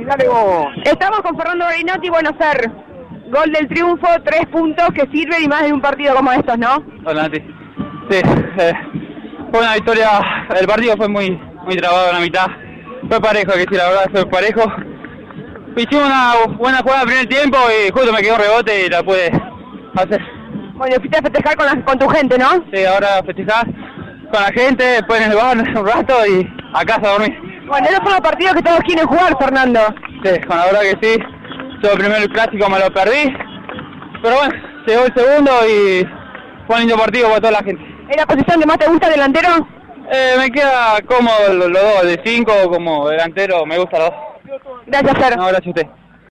dale vos. Estamos con Fernando Berinotti, Buenos Aires. Gol del triunfo, 3 puntos que sirven y más de un partido como estos, ¿no? Hola, Nati. Sí, fue una victoria, el partido fue muy trabado en la mitad. Fue parejo, hay que decir la verdad, fue parejo. Hicimos una buena jugada en el primer tiempo y justo me quedó un rebote y la pude hacer. Bueno, fuiste a festejar con tu gente, ¿no? Sí, ahora festejar con la gente, después en el bar un rato y a casa a dormir. Bueno, esos son los partidos que todos quieren jugar, Fernando. Sí, con la verdad que sí. Yo el primer clásico me lo perdí, pero bueno, llegó el segundo y fue un lindo partido para toda la gente. ¿Es la posición que más te gusta, delantero? Me queda cómodo los dos, de 5 como delantero, me gusta los dos. Gracias, Fer. No, gracias a usted.